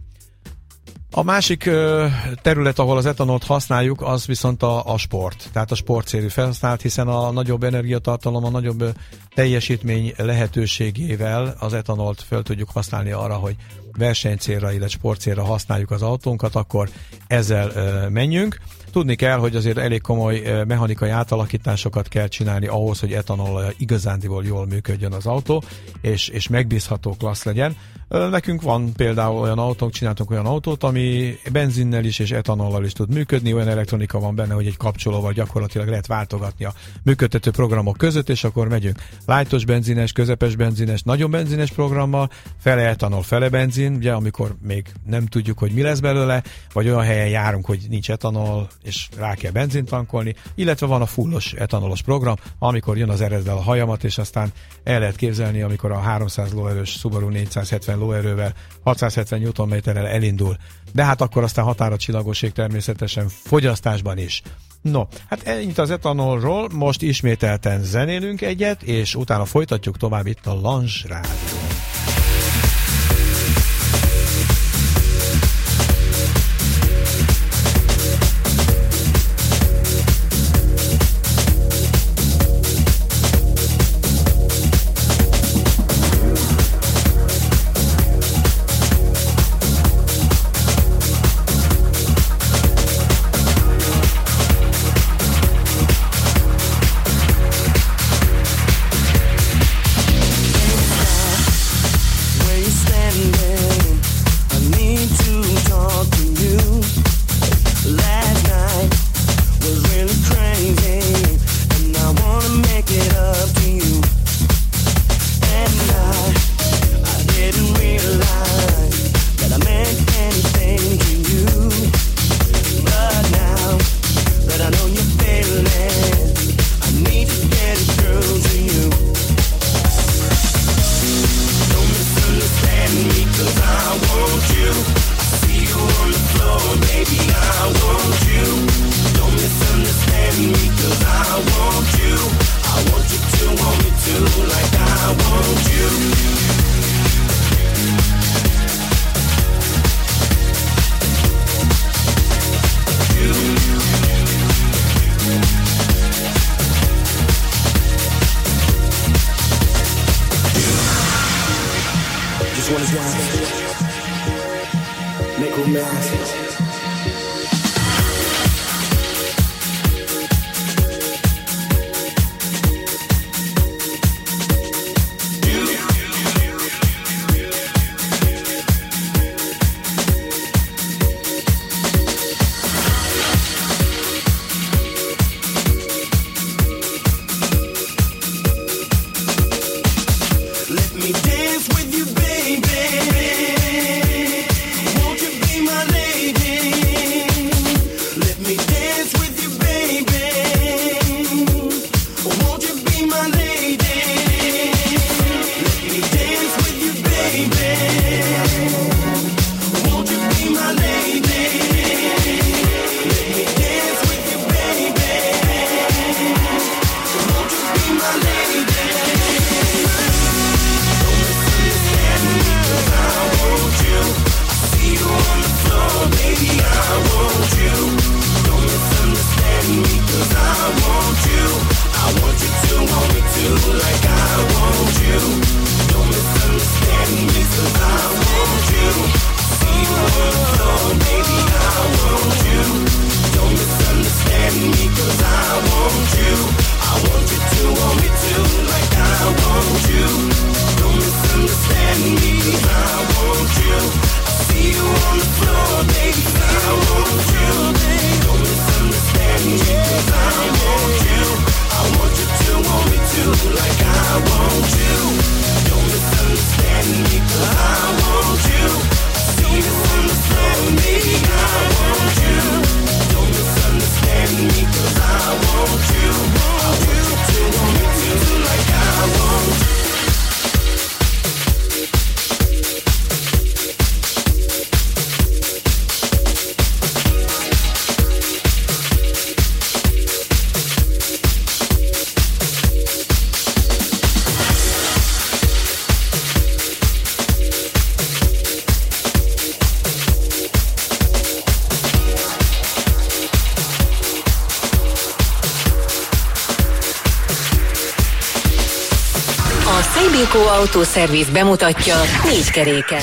A másik terület, ahol az etanolt használjuk, az viszont a sport. Tehát a sportcélű felhasználat, hiszen a nagyobb energiatartalom, a nagyobb teljesítmény lehetőségével az etanolt fel tudjuk használni arra, hogy versenycélra, illetve sportcélra használjuk az autónkat, akkor ezzel menjünk. Tudni kell, hogy azért elég komoly mechanikai átalakításokat kell csinálni ahhoz, hogy etanollal igazándiból jól működjön az autó, és megbízható klassz legyen. Nekünk van például olyan autónk, csináltunk olyan autót, ami benzinnel is és etanollal is tud működni, olyan elektronika van benne, hogy egy kapcsolóval gyakorlatilag lehet váltogatni a működtető programok között, és akkor megyünk lightos benzines, közepes benzines, nagyon benzines programmal, fele etanol, fele benzin, ugye amikor még nem tudjuk, hogy mi lesz belőle, vagy olyan helyen járunk, hogy nincs etanol, és rá kell benzint tankolni, illetve van a fullos etanolos program, amikor jön az ereddel a hajamat, és aztán el lehet képzelni, amikor a 300 lóerős Subaru 470 lóerővel 670 Nm-rel elindul. De hát akkor aztán határa csillagoség természetesen fogyasztásban is. No, hát ennyit az etanolról, most ismételten zenélünk egyet, és utána folytatjuk tovább itt a Lounge Rádió. Beko Autószerviz bemutatja 4 keréken.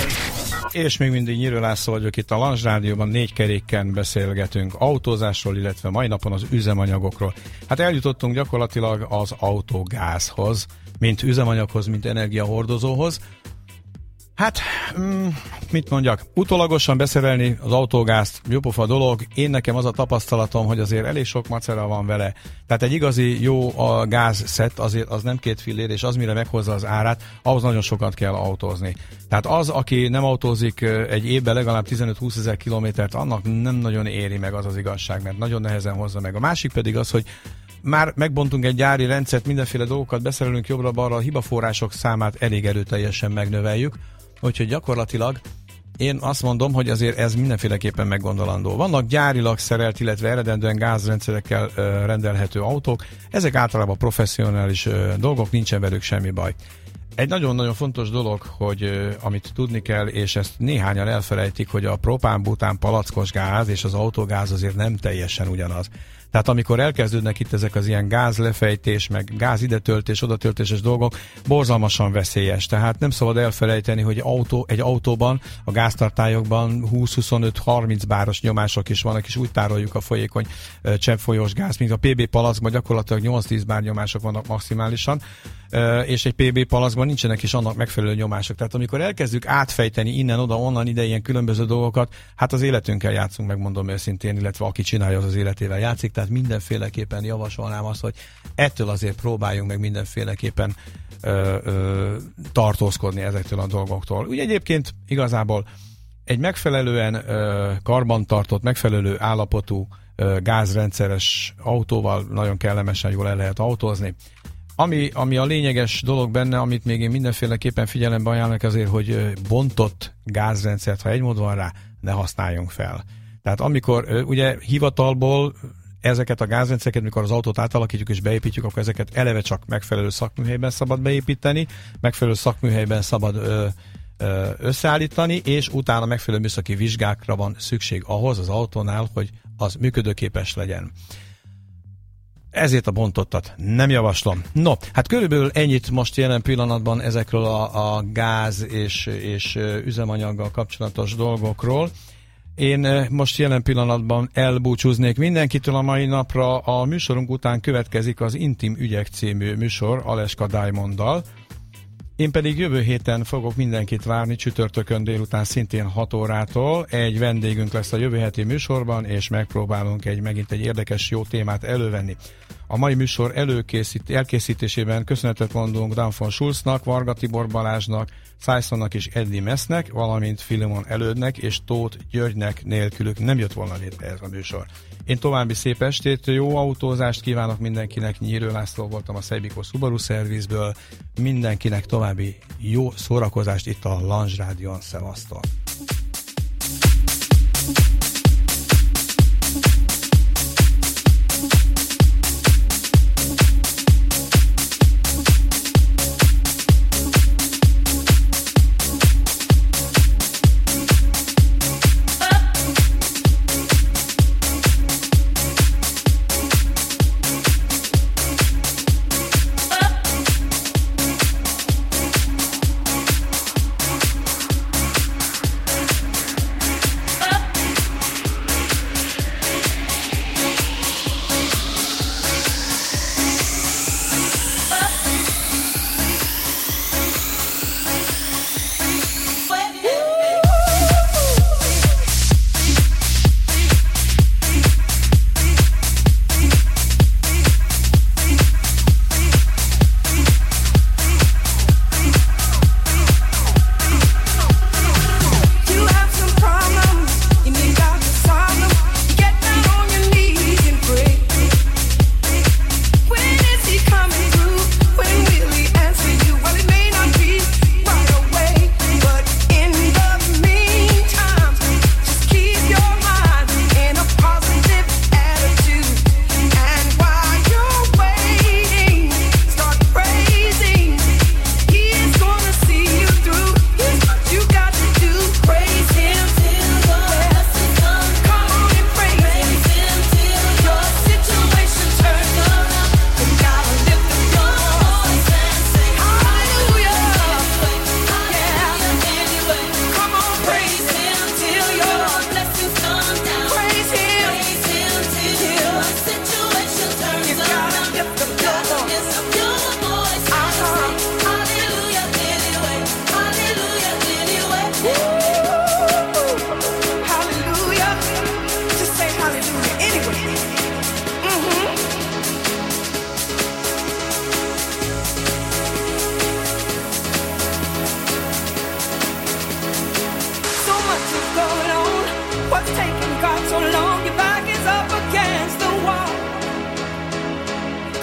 És még mindig Nyírő László vagyok itt a Lounge Rádióban, 4 keréken beszélgetünk autózásról, illetve mai napon az üzemanyagokról. Hát eljutottunk gyakorlatilag az autógázhoz, mint üzemanyaghoz, mint energiahordozóhoz. Hát, mit mondjak, utólagosan beszerelni az autógázt, jópofa dolog. Én nekem az a tapasztalatom, hogy azért elég sok macera van vele. Tehát egy igazi jó a gázszett, azért az nem 2 fillér, és az mire meghozza az árát, ahhoz nagyon sokat kell autózni. Tehát az, aki nem autózik egy évben legalább 15-20 ezer kilométert, annak nem nagyon éri meg, az az igazság, mert nagyon nehezen hozza meg. A másik pedig az, hogy már megbontunk egy gyári rendszert, mindenféle dolgokat beszerelünk jobbra-balra, a hibaforrások számát elég erőteljesen megnöveljük, úgyhogy gyakorlatilag én azt mondom, hogy azért ez mindenféleképpen meggondolandó. Vannak gyárilag szerelt, illetve eredendően gázrendszerekkel rendelhető autók, ezek általában professzionális dolgok, nincsen velük semmi baj. Egy nagyon-nagyon fontos dolog, hogy amit tudni kell, és ezt néhányan elfelejtik, hogy a propán-bután palackos gáz és az autógáz azért nem teljesen ugyanaz. Tehát amikor elkezdődnek itt ezek az ilyen gázlefejtés, meg gáz idetöltés, odatöltéses dolgok, borzalmasan veszélyes. Tehát nem szabad elfelejteni, hogy egy autóban, a gáztartályokban 20-25-30 báros nyomások is vannak, és úgy tároljuk a folyékony cseppfolyós gáz, mint a PB palackban gyakorlatilag 8-10 bár nyomások vannak maximálisan, és egy PB palackban nincsenek is annak megfelelő nyomások. Tehát amikor elkezdjük átfejteni innen, oda, onnan, ide ilyen különböző dolgokat, hát az életünkkel játszunk, megmondom őszintén, illetve aki csinálja, az életével játszik, tehát mindenféleképpen javasolnám azt, hogy ettől azért próbáljunk meg mindenféleképpen tartózkodni ezektől a dolgoktól. Úgy egyébként igazából egy megfelelően karbantartott, megfelelő állapotú gázrendszeres autóval nagyon kellemesen jól el lehet autózni. Ami a lényeges dolog benne, amit még én mindenféleképpen figyelembe ajánlok azért, hogy bontott gázrendszert, ha egy mód van rá, ne használjunk fel. Tehát amikor ugye hivatalból ezeket a gázrendszereket, mikor az autót átalakítjuk és beépítjük, akkor ezeket eleve csak megfelelő szakműhelyben szabad beépíteni, megfelelő szakműhelyben szabad összeállítani, és utána megfelelő műszaki vizsgákra van szükség ahhoz az autónál, hogy az működőképes legyen. Ezért a bontottat nem javaslom. No, hát körülbelül ennyit most jelen pillanatban ezekről a gáz és üzemanyaggal kapcsolatos dolgokról. Én most jelen pillanatban elbúcsúznék mindenkitől a mai napra. A műsorunk után következik az Intim ügyek című műsor Aleska Diamonddal. Én pedig jövő héten fogok mindenkit várni, csütörtökön délután szintén 6 órától. Egy vendégünk lesz a jövő heti műsorban, és megpróbálunk megint egy érdekes, jó témát elővenni. A mai műsor elkészítésében köszönetet mondunk Dan von Schulznak, Varga Tibor Balázsnak, Szájszonnak és Eddie Messnek, valamint Filimon Elődnek és Tóth Györgynek, nélkülük nem jött volna létre ez a műsor. Én további szép estét, jó autózást kívánok mindenkinek, Nyírő László voltam a Szejbikó Subaru Service-ből, mindenkinek további jó szórakozást itt a Lange Rádión, szevasztok!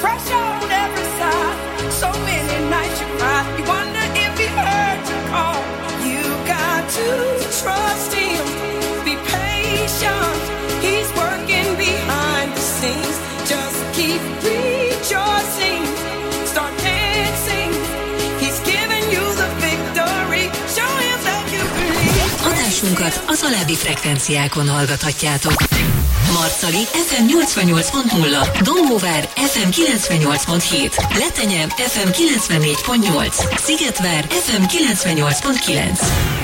pressure on every side. So many nights you cried. You wonder if he heard your call. You got to trust him. Be patient. He's working behind the scenes. Just keep rejoicing. Start dancing. He's giving you the victory. Show him that you believe. Adásunkat az alábbi frekvenciákon hallgathatjátok. Marcali FM 88.0, Dombóvár FM 98.7, Letenye FM 94.8, Szigetvár FM 98.9.